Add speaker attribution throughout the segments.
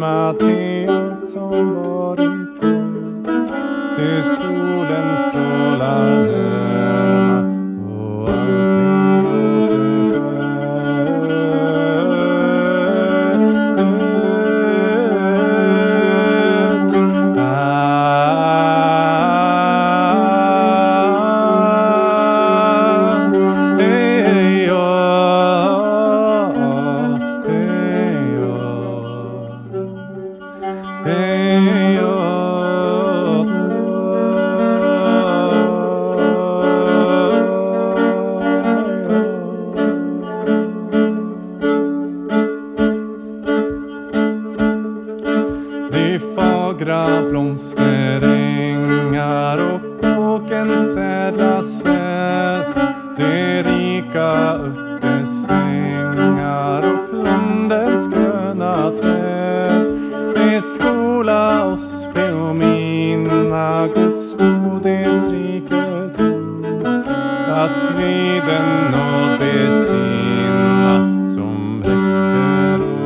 Speaker 1: glömma till allt som varit då. Se solen strålar närma och allt blir fagra blomsterängar och åkens ädla säd, de rika örtesängar och landets gröna träd, det skola oss beminna Guds godhetsrikedom, att vi den nåd besinna som räcker och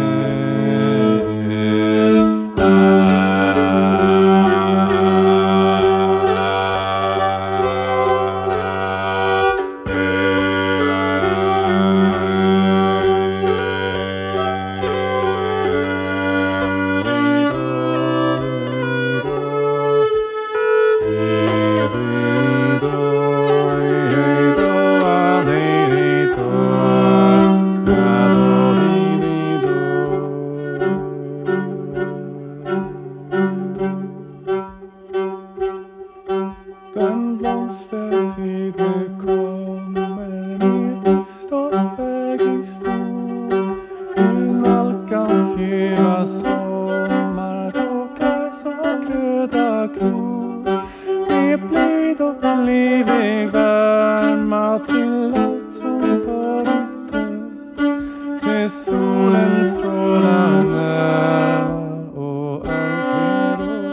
Speaker 1: den blomstertid nu kommer med lust och fägring stor. Nu nalkas ljuva sommar då gräs och gröda gror. Det blir då livlig värma till allt som varit dött. Se solen stråla närma och allt blir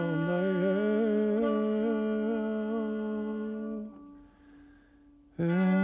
Speaker 1: återfått.